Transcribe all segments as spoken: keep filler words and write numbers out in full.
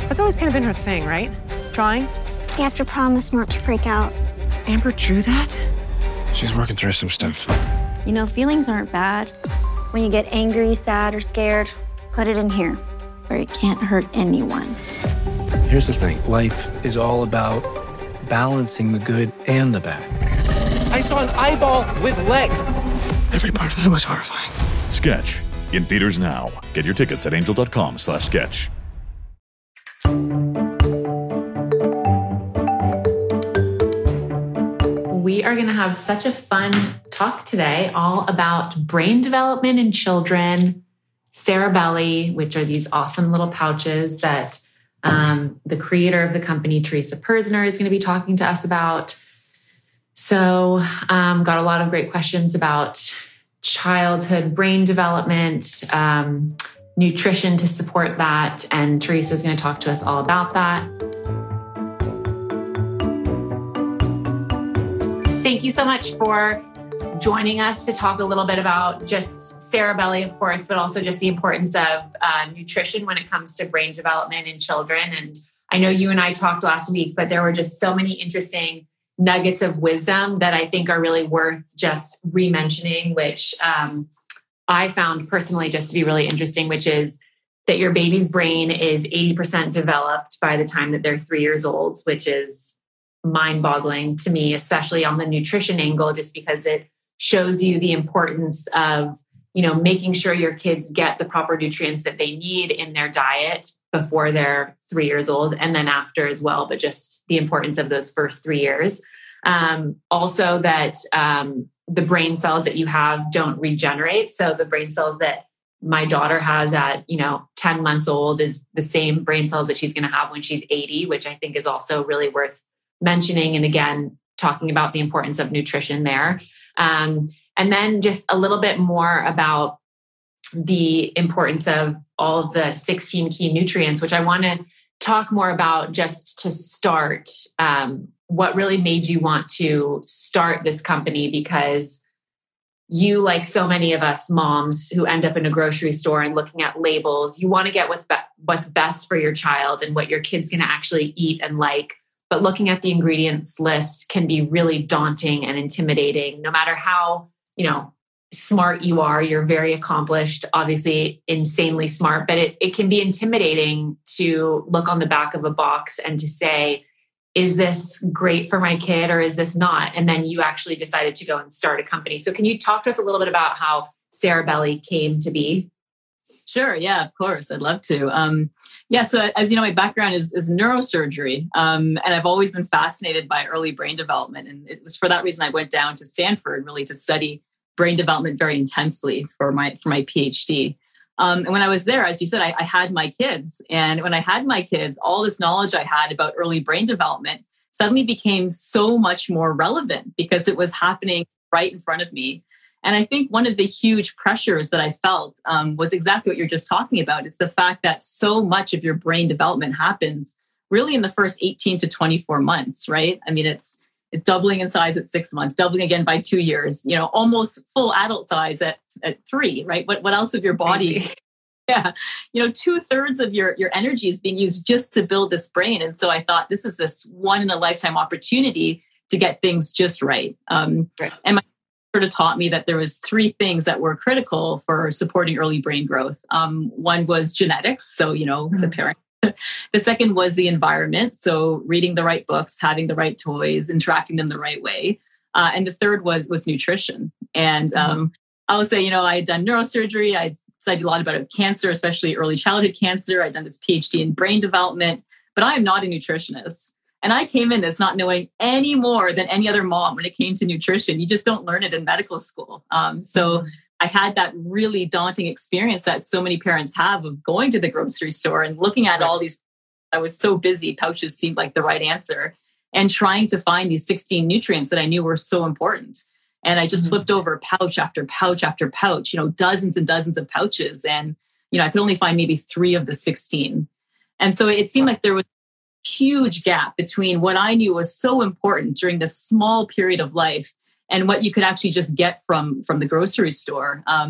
That's always kind of been her thing, right? Drawing? You have to promise not to freak out. Amber drew that? She's working through some stuff. You know, feelings aren't bad. When you get angry, sad, or scared, put it in here, where it can't hurt anyone. Here's the thing. Life is all about balancing the good and the bad. I saw an eyeball with legs. Every part of that was horrifying. Sketch. In theaters now. Get your tickets at angel.com slash sketch. We are going to have such a fun talk today, all about brain development in children, Cerebelly, which are these awesome little pouches that um, the creator of the company, Teresa Persner, is going to be talking to us about. So um, got a lot of great questions about childhood brain development, um, nutrition to support that. And Teresa is going to talk to us all about that. Thank you so much for joining us to talk a little bit about just Cerebelly, of course, but also just the importance of uh, nutrition when it comes to brain development in children. And I know you and I talked last week, but there were just so many interesting nuggets of wisdom that I think are really worth just re-mentioning, which um, I found personally just to be really interesting, which is that your baby's brain is eighty percent developed by the time that they're three years old, which is mind-boggling to me, especially on the nutrition angle, just because it shows you the importance of, you know, making sure your kids get the proper nutrients that they need in their diet before they're three years old and then after as well, but just the importance of those first three years. Um, also that um, the brain cells that you have don't regenerate. So the brain cells that my daughter has at, you know, ten months old is the same brain cells that she's going to have when she's eighty, which I think is also really worth mentioning. And again, talking about the importance of nutrition there. Um, and then just a little bit more about the importance of all of the sixteen key nutrients, which I want to talk more about just to start. Um, what really made you want to start this company? Because you, like so many of us moms who end up in a grocery store and looking at labels, you want to get what's be- what's best for your child and what your kid's going to actually eat and like. But looking at the ingredients list can be really daunting and intimidating. No matter how, you know, smart you are, you're very accomplished, obviously insanely smart, but it, it can be intimidating to look on the back of a box and to say, is this great for my kid or is this not? And then you actually decided to go and start a company. So can you talk to us a little bit about how Cerebelly came to be? Sure. Yeah, of course. I'd love to. Um, yeah. So as you know, my background is, is neurosurgery. Um, and I've always been fascinated by early brain development. And it was for that reason I went down to Stanford really to study brain development very intensely for my, for my PhD. Um, and when I was there, as you said, I, I had my kids. And when I had my kids, all this knowledge I had about early brain development suddenly became so much more relevant because it was happening right in front of me. And I think one of the huge pressures that I felt um, was exactly what you're just talking about. It's the fact that so much of your brain development happens really in the first eighteen to twenty-four months, right? I mean, it's it's doubling in size at six months, doubling again by two years, you know, almost full adult size at, at three, right? What what else of your body? Yeah, you know, two thirds of your, your energy is being used just to build this brain. And so I thought this is this one in a lifetime opportunity to get things just right. Um, right. And my sort of taught me that there was three things that were critical for supporting early brain growth. Um, one was genetics. So, you know, mm-hmm. the parent. The second was the environment. So reading the right books, having the right toys, interacting them the right way. Uh, and the third was, was nutrition. And um, mm-hmm. I would say, you know, I had done neurosurgery. I'd studied a lot about cancer, especially early childhood cancer. I'd done this PhD in brain development, but I am not a nutritionist. And I came in this not knowing any more than any other mom when it came to nutrition. You just don't learn it in medical school. Um, so mm-hmm. I had that really daunting experience that so many parents have of going to the grocery store and looking at right. all these. I was so busy. Pouches seemed like the right answer, and trying to find these sixteen nutrients that I knew were so important. And I just mm-hmm. flipped over pouch after pouch after pouch, you know, dozens and dozens of pouches. And, you know, I could only find maybe three of the sixteen. And so it seemed like there was a huge gap between what I knew was so important during this small period of life and what you could actually just get from, from the grocery store. Um,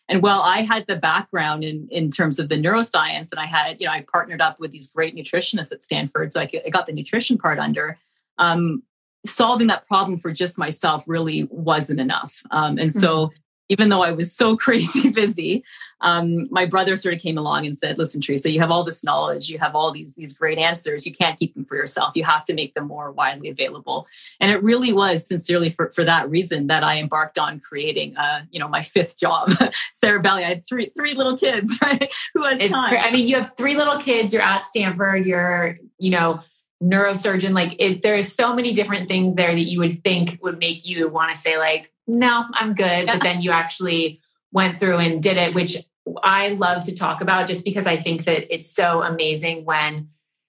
And while I had the background in, in terms of the neuroscience, and I had, you know, I partnered up with these great nutritionists at Stanford, so I, could, I got the nutrition part under, um, solving that problem for just myself really wasn't enough. Um, and so mm-hmm. even though I was so crazy busy, um, my brother sort of came along and said, listen, Teresa, you have all this knowledge, you have all these, these great answers. You can't keep them for yourself. You have to make them more widely available. And it really was sincerely for, for that reason that I embarked on creating, uh, you know, my fifth job. Cerebelli, I had three, three little kids, right? Who has it's time? Cra- I mean, you have three little kids, you're at Stanford, you're, you know, neurosurgeon, like it, there's so many different things there that you would think would make you want to say like, no, I'm good. Yeah. But then you actually went through and did it, which I love to talk about just because I think that it's so amazing when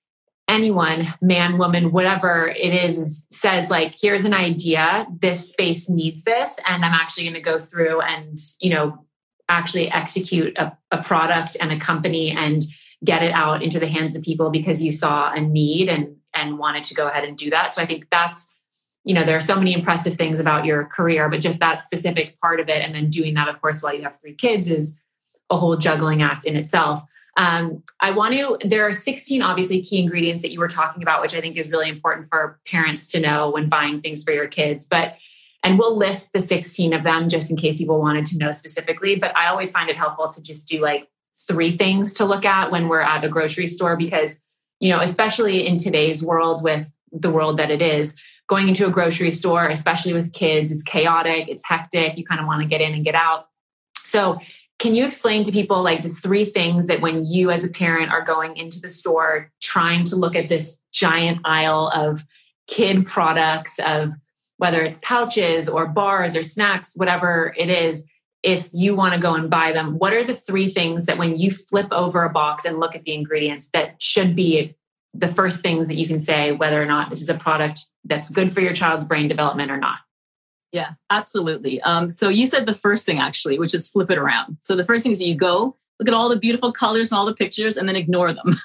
anyone, man, woman, whatever it is, says like, here's an idea, this space needs this. And I'm actually going to go through and, you know, actually execute a, a product and a company and get it out into the hands of people because you saw a need and, and wanted to go ahead and do that. So I think that's, you know, there are so many impressive things about your career, but just that specific part of it. And then doing that, of course, while you have three kids is a whole juggling act in itself. Um, I want to, there are sixteen obviously key ingredients that you were talking about, which I think is really important for parents to know when buying things for your kids. But, and we'll list the sixteen of them just in case people wanted to know specifically. But I always find it helpful to just do like three things to look at when we're at a grocery store, because, you know, especially in today's world with the world that it is, going into a grocery store, especially with kids, is chaotic, it's hectic. You kind of want to get in and get out. So can you explain to people like the three things that when you as a parent are going into the store, trying to look at this giant aisle of kid products, of whether it's pouches or bars or snacks, whatever it is, if you want to go and buy them, what are the three things that when you flip over a box and look at the ingredients that should be the first things that you can say whether or not this is a product that's good for your child's brain development or not? Yeah, absolutely. Um, so you said the first thing actually, which is flip it around. So the first thing is you go, look at all the beautiful colors and all the pictures and then ignore them.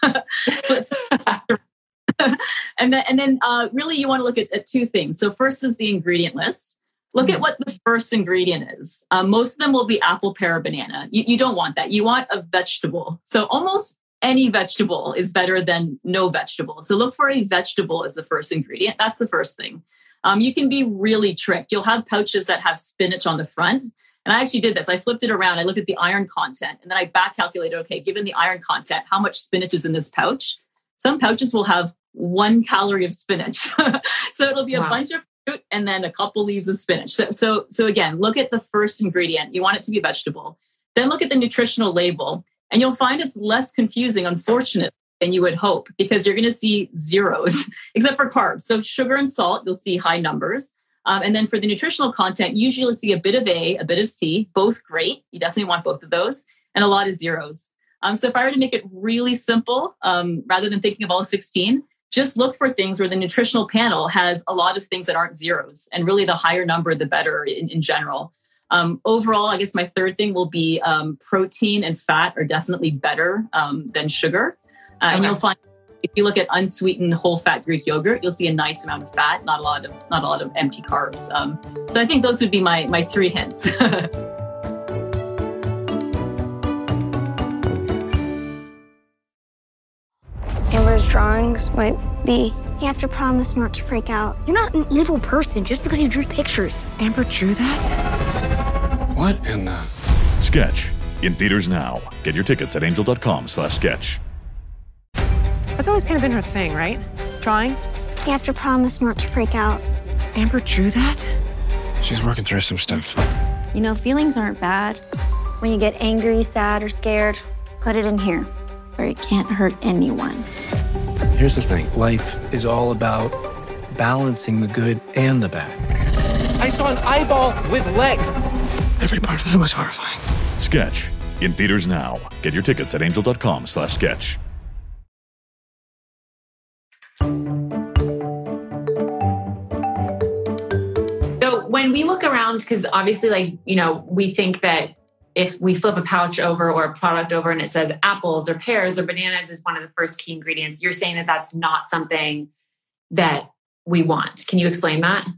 and then, and then uh, really you want to look at, at two things. So first is the ingredient list. Look mm-hmm. at what the first ingredient is. Um, most of them will be apple, pear, or banana. You, you don't want that. You want a vegetable. So almost any vegetable is better than no vegetable. So look for a vegetable as the first ingredient. That's the first thing. Um, you can be really tricked. You'll have pouches that have spinach on the front. And I actually did this. I flipped it around. I looked at the iron content and then I back calculated, okay, given the iron content, how much spinach is in this pouch? Some pouches will have one calorie of spinach. So it'll be wow. a bunch of fruit and then a couple leaves of spinach. So, so, so again, look at the first ingredient. You want it to be a vegetable. Then look at the nutritional label. And you'll find it's less confusing, unfortunately, than you would hope, because you're going to see zeros, except for carbs. So sugar and salt, you'll see high numbers. Um, and then for the nutritional content, usually you'll see a bit of A, a bit of C, both great. You definitely want both of those, and a lot of zeros. Um, so if I were to make it really simple, um, rather than thinking of all sixteen, just look for things where the nutritional panel has a lot of things that aren't zeros. And really the higher number, the better in, in general. Um, overall, I guess my third thing will be um, protein and fat are definitely better um, than sugar. Uh, okay. And you'll find if you look at unsweetened whole fat Greek yogurt, you'll see a nice amount of fat, not a lot of not a lot of empty carbs. Um, so I think those would be my my three hints. Amber's drawings might be. You have to promise not to freak out. You're not an evil person just because you drew pictures. Amber drew that? What in the... Sketch, in theaters now. Get your tickets at angel.com slash sketch. That's always kind of been her thing, right? Drawing? You have to promise not to freak out. Amber drew that? She's working through some stuff. You know, feelings aren't bad. When you get angry, sad, or scared, put it in here, where it can't hurt anyone. Here's the thing. Life is all about balancing the good and the bad. I saw an eyeball with legs. Every part of that was horrifying. Sketch, in theaters now. Get your tickets at angel.com slash sketch. So when we look around, because obviously, like, you know, we think that if we flip a pouch over or a product over and it says apples or pears or bananas is one of the first key ingredients, you're saying that that's not something that we want. Can you explain that?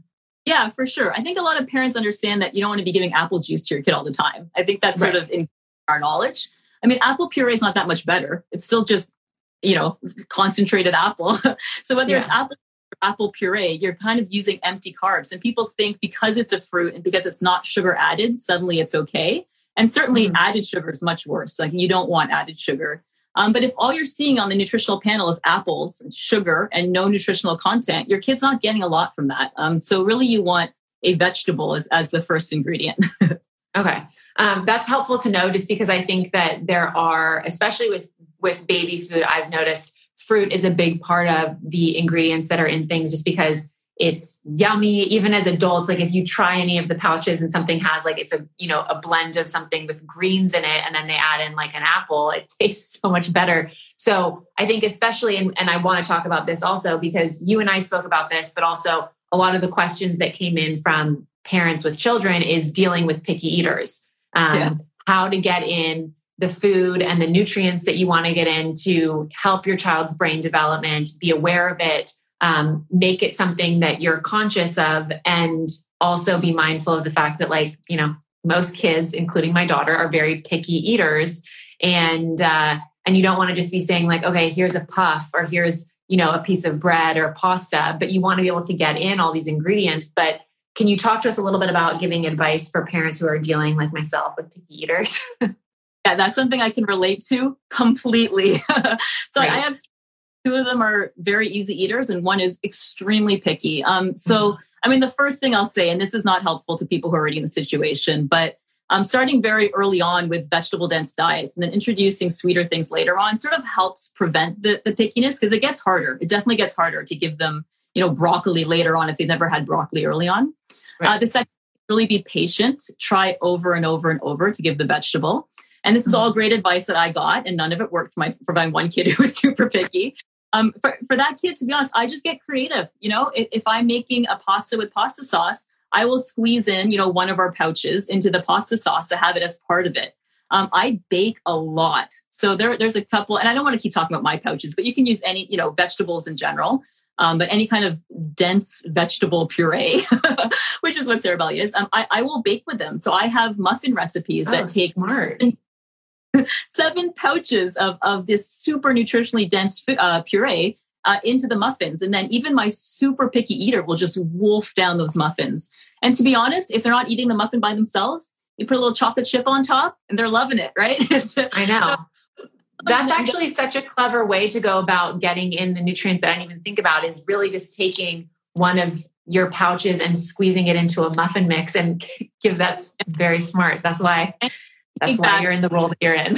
Yeah, for sure. I think a lot of parents understand that you don't want to be giving apple juice to your kid all the time. I think that's sort right. of in our knowledge. I mean, apple puree is not that much better. It's still just, you know, concentrated apple. So whether yeah. it's apple or apple puree, you're kind of using empty carbs. And people think because it's a fruit and because it's not sugar added, suddenly it's okay. And certainly mm-hmm. added sugar is much worse. Like you don't want added sugar. Um, but if all you're seeing on the nutritional panel is apples, sugar, and no nutritional content, your kid's not getting a lot from that. Um, so really you want a vegetable as, as the first ingredient. Okay. Um, that's helpful to know just because I think that there are, especially with, with baby food, I've noticed fruit is a big part of the ingredients that are in things just because it's yummy. Even as adults, like if you try any of the pouches and something has like, it's a, you know, a blend of something with greens in it, and then they add in like an apple, it tastes so much better. So I think especially, and, and I want to talk about this also because you and I spoke about this, but also a lot of the questions that came in from parents with children is dealing with picky eaters, um, yeah. how to get in the food and the nutrients that you want to get in to help your child's brain development, be aware of it, Um, make it something that you're conscious of, and also be mindful of the fact that, like, you know, most kids, including my daughter, are very picky eaters. And, uh, and you don't want to just be saying like, okay, here's a puff or here's, you know, a piece of bread or pasta, but you want to be able to get in all these ingredients. But can you talk to us a little bit about giving advice for parents who are dealing like myself with picky eaters? Yeah, that's something I can relate to completely. so right. I have Two of them are very easy eaters and one is extremely picky. Um, so, mm-hmm. I mean, the first thing I'll say, and this is not helpful to people who are already in the situation, but um, starting very early on with vegetable dense diets and then introducing sweeter things later on sort of helps prevent the, the pickiness because it gets harder. It definitely gets harder to give them, you know, broccoli later on if they've never had broccoli early on. Right. Uh, the second, really be patient, try over and over and over to give the vegetable. And this is all great advice that I got, and none of it worked for my, for my one kid who was super picky. Um, for, for that kid, to be honest, I just get creative. You know, if, if I'm making a pasta with pasta sauce, I will squeeze in, you know, one of our pouches into the pasta sauce to have it as part of it. Um, I bake a lot. So there, there's a couple, and I don't want to keep talking about my pouches, but you can use any, you know, vegetables in general. Um, but any kind of dense vegetable puree, which is what Cerebelli is, um, I, I will bake with them. So I have muffin recipes that oh, take smart. seven pouches of, of this super nutritionally dense uh, puree uh, into the muffins. And then even my super picky eater will just wolf down those muffins. And to be honest, if they're not eating the muffin by themselves, you put a little chocolate chip on top and they're loving it, right? I know. So, that's actually such a clever way to go about getting in the nutrients that I didn't even think about, is really just taking one of your pouches and squeezing it into a muffin mix and give that. Very smart. That's why. That's exactly. why you're in the role that you're in.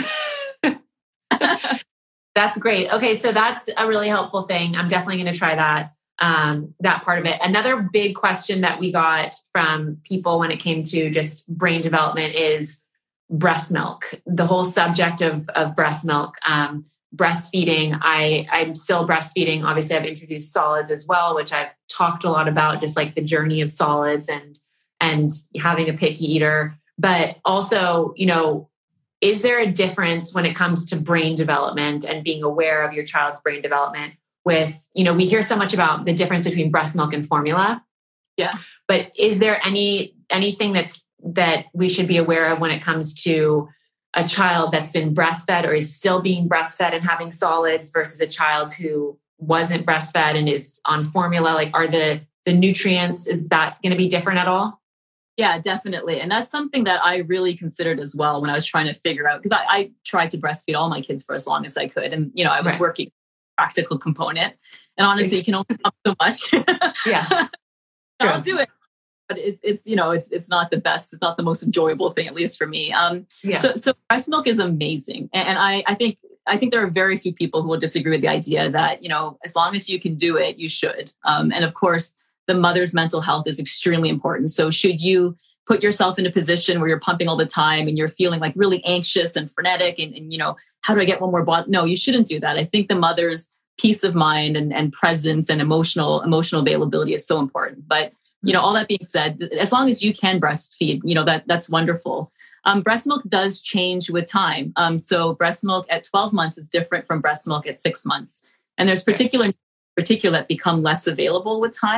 That's great. Okay. So that's a really helpful thing. I'm definitely going to try that, um, that part of it. Another big question that we got from people when it came to just brain development is breast milk, the whole subject of, of breast milk, um, breastfeeding. I, I'm still breastfeeding. Obviously I've introduced solids as well, which I've talked a lot about, just like the journey of solids and, and having a picky eater. But also, you know, is there a difference when it comes to brain development and being aware of your child's brain development with, you know, we hear so much about the difference between breast milk and formula. Yeah. But is there any, anything that's, that we should be aware of when it comes to a child that's been breastfed or is still being breastfed and having solids versus a child who wasn't breastfed and is on formula? Like, are the, the nutrients, is that going to be different at all? Yeah, definitely. And that's something that I really considered as well when I was trying to figure out, because I, I tried to breastfeed all my kids for as long as I could. And, you know, I was right. working practical component. And honestly, you can only help so much. Yeah. I'll do it. But it's, it's, you know, it's, it's not the best. It's not the most enjoyable thing, at least for me. Um, yeah. So, so breast milk is amazing. And, and I, I think, I think there are very few people who will disagree with the idea that, you know, as long as you can do it, you should. Um, and of course, the mother's mental health is extremely important. So should you put yourself in a position where you're pumping all the time and you're feeling like really anxious and frenetic and, and you know, how do I get one more bottle? No, you shouldn't do that. I think the mother's peace of mind and, and presence and emotional, emotional availability is so important. But, you know, all that being said, as long as you can breastfeed, you know, that that's wonderful. Um, breast milk does change with time. Um, so breast milk at twelve months is different from breast milk at six months. And there's particular particular that become less available with time.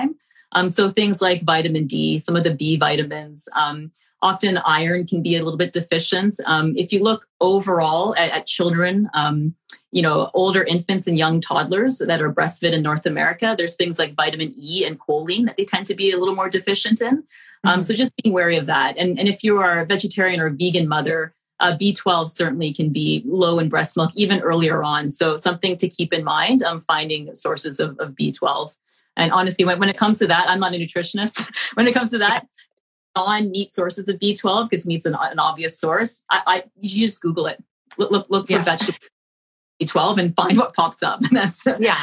Um, so things like vitamin D, some of the B vitamins, um, often iron can be a little bit deficient. Um, if you look overall at, at children, um, you know, older infants and young toddlers that are breastfed in North America, there's things like vitamin E and choline that they tend to be a little more deficient in. Um, mm-hmm. So just being wary of that. And, and if you are a vegetarian or a vegan mother, uh, B twelve certainly can be low in breast milk even earlier on. So something to keep in mind, um, finding sources of, of B twelve. And honestly, when, when it comes to that, I'm not a nutritionist. When it comes to that, non-meat sources of B twelve, because meat's an, an obvious source. I, I you just Google it. Look, look, look for yeah. vegetable B twelve and find what pops up. And that's yeah.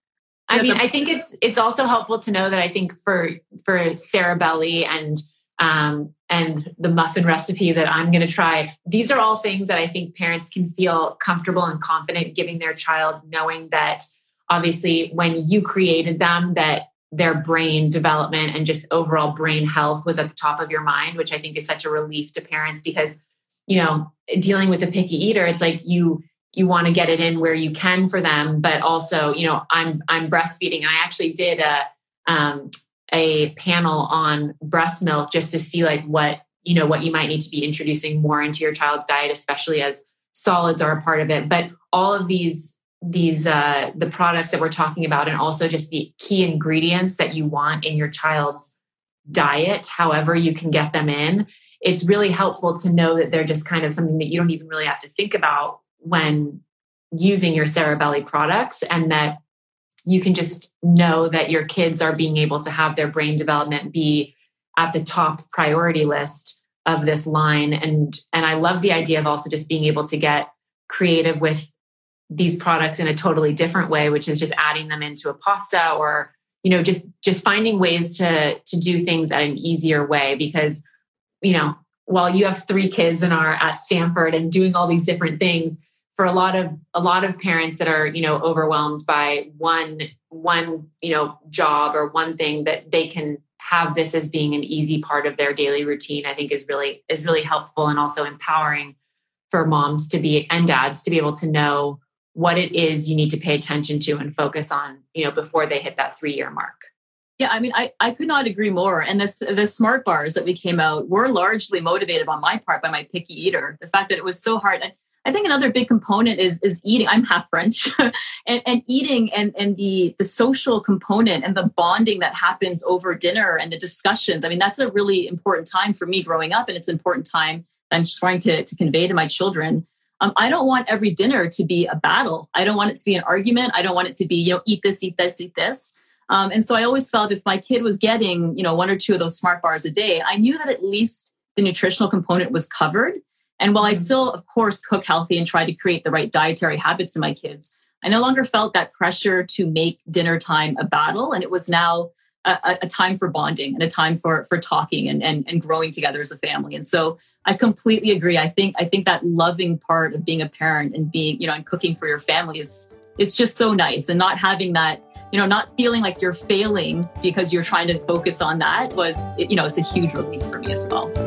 I mean, I think it's it's also helpful to know that I think for for Cerebelly and um and the muffin recipe that I'm going to try, these are all things that I think parents can feel comfortable and confident giving their child, knowing that obviously when you created them, that their brain development and just overall brain health was at the top of your mind, which I think is such a relief to parents because, you know, dealing with a picky eater, it's like you, you want to get it in where you can for them, but also, you know, I'm, I'm breastfeeding. I actually did a, um, a panel on breast milk just to see like what, you know, what you might need to be introducing more into your child's diet, especially as solids are a part of it. But all of these these uh, the products that we're talking about, and also just the key ingredients that you want in your child's diet, however you can get them in, it's really helpful to know that they're just kind of something that you don't even really have to think about when using your Cerebelly products, and that you can just know that your kids are being able to have their brain development be at the top priority list of this line. And, and I love the idea of also just being able to get creative with these products in a totally different way, which is just adding them into a pasta, or, you know, just, just finding ways to, to do things at an easier way. Because, you know, while you have three kids and are at Stanford and doing all these different things, for a lot of, a lot of parents that are, you know, overwhelmed by one, one, you know, job or one thing, that they can have this as being an easy part of their daily routine, I think is really, is really helpful, and also empowering for moms to be, and dads to be able to know what it is you need to pay attention to and focus on, you know, before they hit that three-year mark. Yeah, I mean, I, I could not agree more. And this, the smart bars that we came out were largely motivated on my part by my picky eater. The fact that it was so hard. I, I think another big component is is eating. I'm half French, and, and eating and, and the, the social component and the bonding that happens over dinner and the discussions. I mean, that's a really important time for me growing up, and it's an important time I'm trying to, to convey to my children. Um, I don't want every dinner to be a battle. I don't want it to be an argument. I don't want it to be, you know, eat this, eat this, eat this. Um, and so I always felt if my kid was getting, you know, one or two of those smart bars a day, I knew that at least the nutritional component was covered. And while I still, of course, cook healthy and try to create the right dietary habits in my kids, I no longer felt that pressure to make dinner time a battle. And it was now a, a time for bonding and a time for, for talking and, and, and growing together as a family. And so I completely agree. I think, I think that loving part of being a parent and being, you know, and cooking for your family is, is just so nice. And not having that, you know, not feeling like you're failing because you're trying to focus on that was, you know, it's a huge relief for me as well.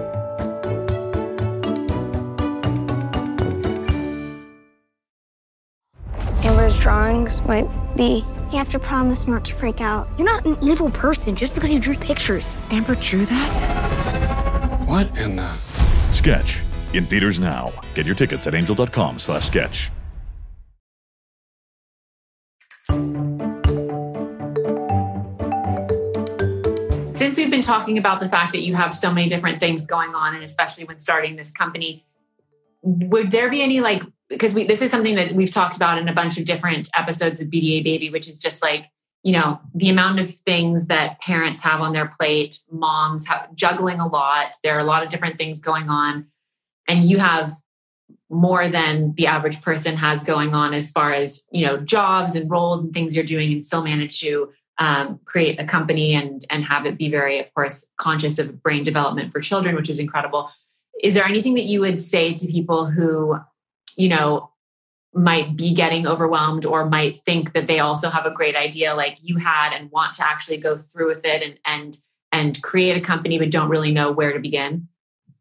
Amber's drawings might be. You have to promise not to freak out. You're not an evil person just because you drew pictures. Amber drew that? What in the... Sketch, in theaters now. Get your tickets at angel.com slash sketch. Since we've been talking about the fact that you have so many different things going on, and especially when starting this company, would there be any, like, because we, this is something that we've talked about in a bunch of different episodes of B D A Baby, which is just like, you know, the amount of things that parents have on their plate, moms have juggling a lot. There are a lot of different things going on, and you have more than the average person has going on as far as, you know, jobs and roles and things you're doing, and still manage to um, create a company and, and have it be very, of course, conscious of brain development for children, which is incredible. Is there anything that you would say to people who, you know, might be getting overwhelmed or might think that they also have a great idea like you had and want to actually go through with it and and and create a company but don't really know where to begin?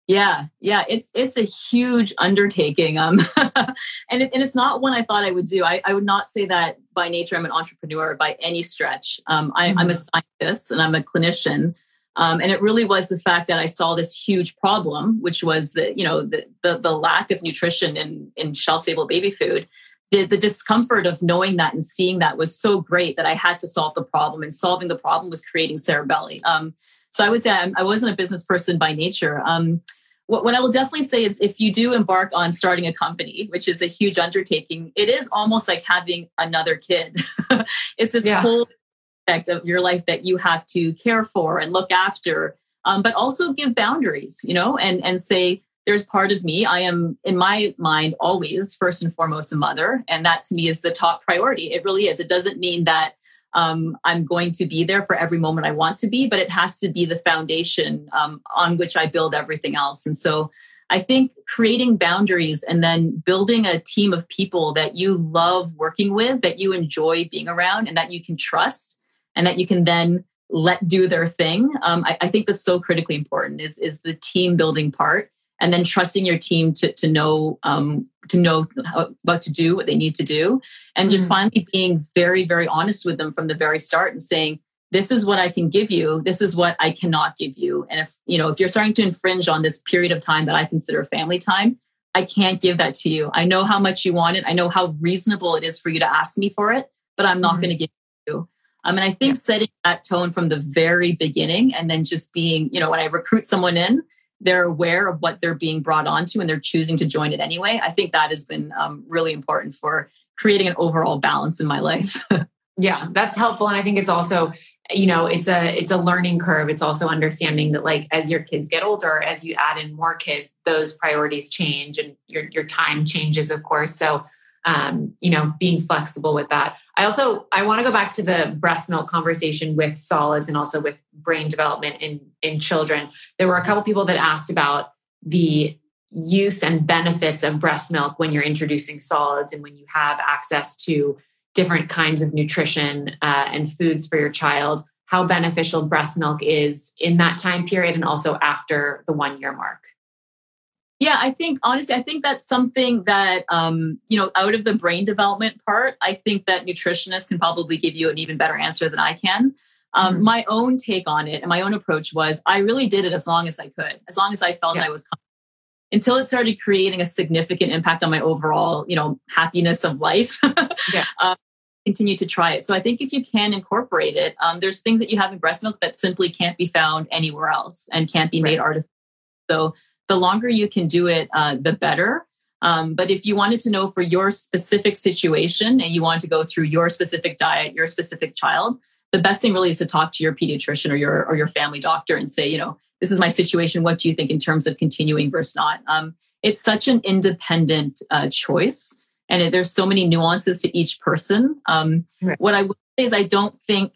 Yeah, yeah, it's it's a huge undertaking, um, and it, and it's not one I thought I would do. I, I would not say that by nature I'm an entrepreneur by any stretch. Um, I, mm-hmm. I'm a scientist and I'm a clinician, um, and it really was the fact that I saw this huge problem, which was the you know the the, the lack of nutrition in in shelf stable baby food. The, the discomfort of knowing that and seeing that was so great that I had to solve the problem, and solving the problem was creating Cerebelli. Um, So I would say I'm, I wasn't a business person by nature. Um, what, what I will definitely say is if you do embark on starting a company, which is a huge undertaking, it is almost like having another kid. It's this yeah. whole aspect of your life that you have to care for and look after, um, but also give boundaries, you know, and, and say, there's part of me. I am, in my mind, always first and foremost a mother. And that to me is the top priority. It really is. It doesn't mean that Um, I'm going to be there for every moment I want to be, but it has to be the foundation um, on which I build everything else. And so I think creating boundaries and then building a team of people that you love working with, that you enjoy being around and that you can trust and that you can then let do their thing. Um, I, I think that's so critically important is, is the team building part, and then trusting your team to, to know, um, to know how, what to do, what they need to do. And just mm-hmm. finally being very, very honest with them from the very start and saying, this is what I can give you. This is what I cannot give you. And if, you know, if you're starting to infringe on this period of time that I consider family time, I can't give that to you. I know how much you want it. I know how reasonable it is for you to ask me for it, but I'm not mm-hmm. going to give it to you. Um, and I think yeah. setting that tone from the very beginning, and then just being, you know, when I recruit someone in, they're aware of what they're being brought onto and they're choosing to join it anyway. I think that has been um, really important for creating an overall balance in my life. Yeah, that's helpful. And I think it's also, you know, it's a, it's a learning curve. It's also understanding that like, as your kids get older, as you add in more kids, those priorities change and your, your time changes, of course. So, um, you know, being flexible with that. I also, I want to go back to the breast milk conversation with solids and also with brain development in, in children. There were a couple people that asked about the use and benefits of breast milk when you're introducing solids and when you have access to different kinds of nutrition uh, and foods for your child, how beneficial breast milk is in that time period and also after the one year mark. Yeah, I think, honestly, I think that's something that, um, you know, out of the brain development part, I think that nutritionists can probably give you an even better answer than I can. Um, mm-hmm. My own take on it and my own approach was I really did it as long as I could, as long as I felt yeah. I was comfortable, until it started creating a significant impact on my overall, you know, happiness of life. yeah. um, continue to try it. So I think if you can incorporate it, um, there's things that you have in breast milk that simply can't be found anywhere else and can't be made right. artificial. So the longer you can do it, uh, the better. Um, but if you wanted to know for your specific situation and you want to go through your specific diet, your specific child, the best thing really is to talk to your pediatrician or your or your family doctor and say, you know, this is my situation. What do you think in terms of continuing versus not? Um, it's such an independent uh, choice, and it, there's so many nuances to each person. Um, right. What I would say is, I don't think.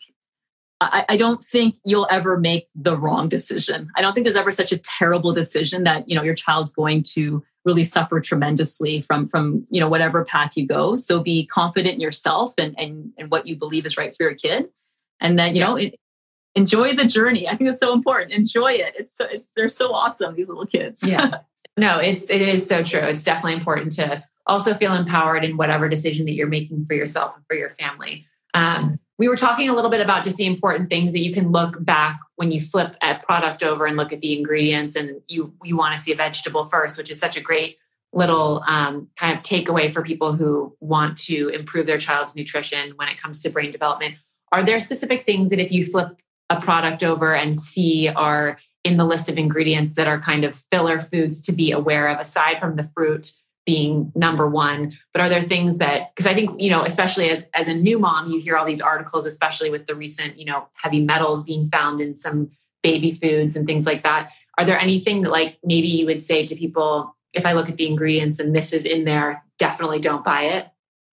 I, I don't think you'll ever make the wrong decision. I don't think there's ever such a terrible decision that, you know, your child's going to really suffer tremendously from, from, you know, whatever path you go. So be confident in yourself and, and, and what you believe is right for your kid. And then, you yeah. know, it, enjoy the journey. I think that's so important. Enjoy it. It's so, it's, they're so awesome, these little kids. Yeah. No, it's, it is so true. It's definitely important to also feel empowered in whatever decision that you're making for yourself and for your family. Um, We were talking a little bit about just the important things that you can look back when you flip a product over and look at the ingredients, and you you want to see a vegetable first, which is such a great little um, kind of takeaway for people who want to improve their child's nutrition when it comes to brain development. Are there specific things that if you flip a product over and see are in the list of ingredients that are kind of filler foods to be aware of, aside from the fruit being number one? But are there things that, because I think, you know, especially as, as a new mom, you hear all these articles, especially with the recent, you know, heavy metals being found in some baby foods and things like that. Are there anything that like maybe you would say to people, if I look at the ingredients and this is in there, definitely don't buy it?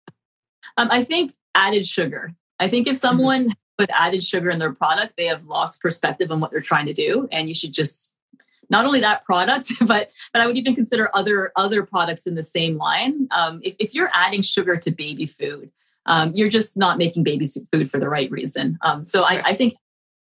Um, I think added sugar. I think if someone mm-hmm. put added sugar in their product, they have lost perspective on what they're trying to do. And you should just, not only that product, but but I would even consider other other products in the same line. Um, if, if you're adding sugar to baby food, um, you're just not making baby food for the right reason. Um, so I, I think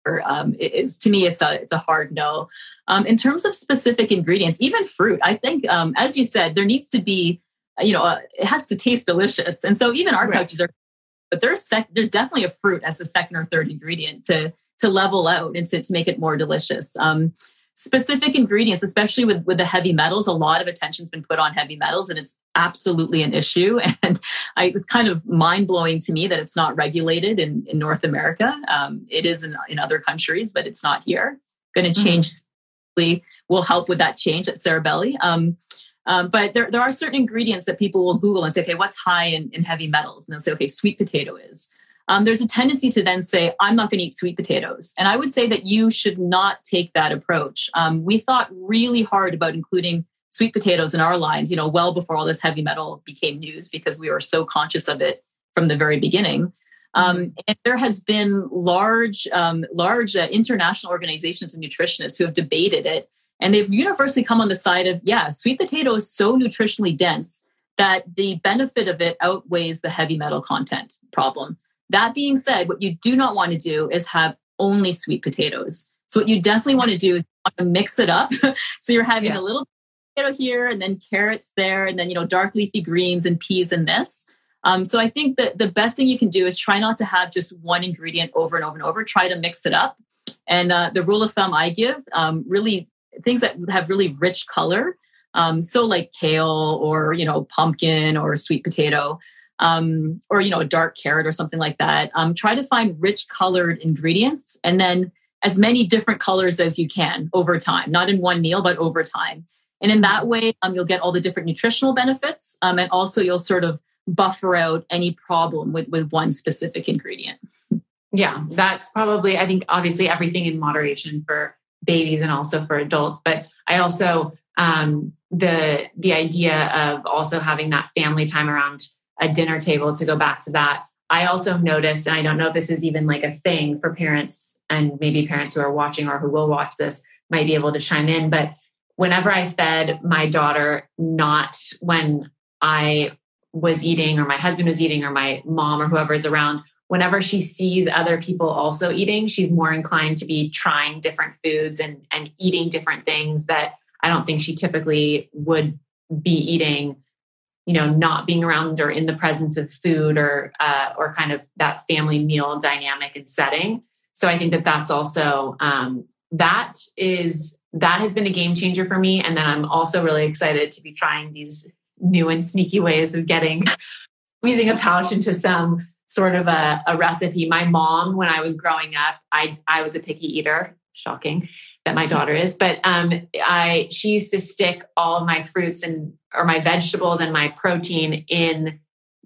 um, is to me, it's a it's a hard no. Um, in terms of specific ingredients, even fruit, I think, um, as you said, there needs to be, you know, uh, it has to taste delicious. And so even our right. pouches are, but there's sec- there's definitely a fruit as the second or third ingredient to to level out and to, to make it more delicious. Um, specific ingredients, especially with, with the heavy metals, a lot of attention's been put on heavy metals, and it's absolutely an issue. And I, it was kind of mind-blowing to me that it's not regulated in, in North America. Um, it is in, in other countries, but it's not here. Going to change, mm-hmm. will help with that change at Cerebelli. Um, um, but there, there are certain ingredients that people will Google and say, okay, what's high in, in heavy metals? And they'll say, okay, sweet potato is. Um, there's a tendency to then say, I'm not going to eat sweet potatoes. And I would say that you should not take that approach. Um, we thought really hard about including sweet potatoes in our lines, you know, well before all this heavy metal became news, because we were so conscious of it from the very beginning. Um, and there has been large, um, large uh, international organizations and nutritionists who have debated it. And they've universally come on the side of, yeah, sweet potato is so nutritionally dense that the benefit of it outweighs the heavy metal content problem. That being said, what you do not want to do is have only sweet potatoes. So what you definitely want to do is want to mix it up. So you're having yeah. a little potato here and then carrots there and then, you know, dark leafy greens and peas in this. Um, so I think that the best thing you can do is try not to have just one ingredient over and over and over. Try to mix it up. And uh, the rule of thumb I give, um, really things that have really rich color. Um, so like kale or, you know, pumpkin or sweet potato. Um, or, you know, a dark carrot or something like that. Um, try to find rich colored ingredients and then as many different colors as you can over time, not in one meal, but over time. And in that way, um, you'll get all the different nutritional benefits. Um, and also you'll sort of buffer out any problem with, with one specific ingredient. Yeah, that's probably, I think, obviously everything in moderation for babies and also for adults. But I also, um, the, the idea of also having that family time around a dinner table, to go back to that. I also noticed, and I don't know if this is even like a thing for parents, and maybe parents who are watching or who will watch this might be able to chime in, but whenever I fed my daughter, not when I was eating or my husband was eating or my mom or whoever is around, whenever she sees other people also eating, she's more inclined to be trying different foods and, and eating different things that I don't think she typically would be eating, you know, not being around or in the presence of food or, uh, or kind of that family meal dynamic and setting. So I think that that's also, um, that is, that has been a game changer for me. And then I'm also really excited to be trying these new and sneaky ways of getting, squeezing a pouch into some sort of a, a recipe. My mom, when I was growing up, I, I was a picky eater. Shocking that my daughter is, but um, I she used to stick all of my fruits and or my vegetables and my protein in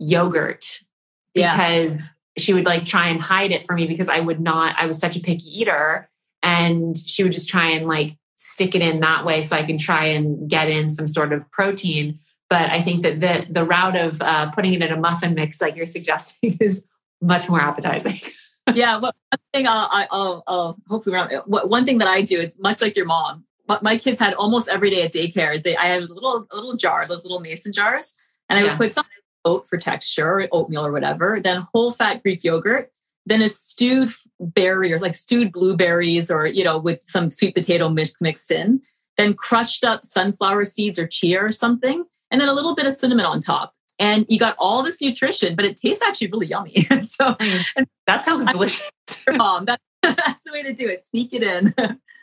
yogurt because yeah. she would like try and hide it from me because I would not. I was such a picky eater, and she would just try and like stick it in that way so I can try and get in some sort of protein. But I think that the the route of uh, putting it in a muffin mix, like you're suggesting, is much more appetizing. Yeah, well, one thing I'll, I'll, I'll hopefully one thing that I do is much like your mom. But my kids had almost every day at daycare. They, I had a little, a little jar, those little mason jars, and I yeah. would put some oat for texture, or oatmeal or whatever. Then whole fat Greek yogurt. Then a stewed berry or like stewed blueberries, or you know, with some sweet potato mix mixed in. Then crushed up sunflower seeds or chia or something, and then a little bit of cinnamon on top. And you got all this nutrition, but it tastes actually really yummy. so and that sounds delicious. Mom, that, that's the way to do it. Sneak it in.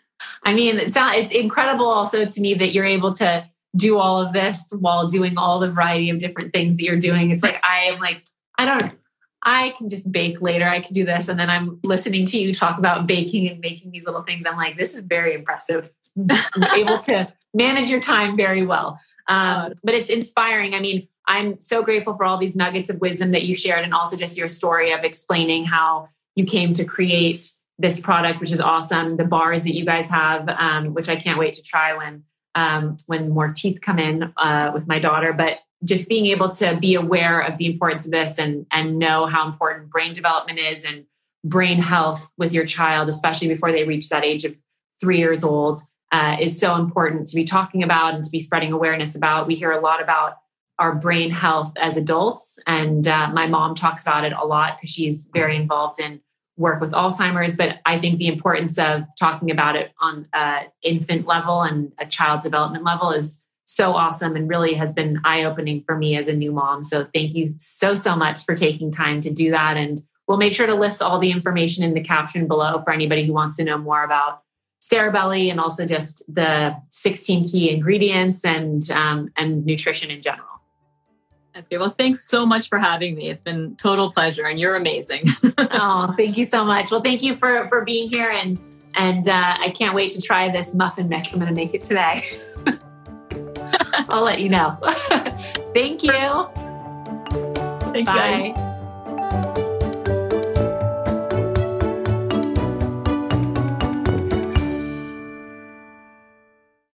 I mean, it's, not, it's incredible also to me that you're able to do all of this while doing all the variety of different things that you're doing. It's like, I am like, I don't, I can just bake later. I can do this. And then I'm listening to you talk about baking and making these little things. I'm like, this is very impressive. You're able to manage your time very well. Um, but it's inspiring. I mean, I'm so grateful for all these nuggets of wisdom that you shared, and also just your story of explaining how you came to create this product, which is awesome. The bars that you guys have, um, which I can't wait to try when um, when more teeth come in uh, with my daughter. But just being able to be aware of the importance of this and and know how important brain development is and brain health with your child, especially before they reach that age of three years old, uh, is so important to be talking about and to be spreading awareness about. We hear a lot about our brain health as adults. And uh, my mom talks about it a lot because she's very involved in work with Alzheimer's, but I think the importance of talking about it on an infant level and a child development level is so awesome and really has been eye-opening for me as a new mom. So thank you so, so much for taking time to do that. And we'll make sure to list all the information in the caption below for anybody who wants to know more about Cerebelly and also just the sixteen key ingredients and um, and nutrition in general. That's great. Well, thanks so much for having me. It's been total pleasure, and you're amazing. Oh, thank you so much. Well, thank you for for being here, and and uh, I can't wait to try this muffin mix. I'm going to make it today. I'll let you know. Thank you. Thanks, Bye. guys.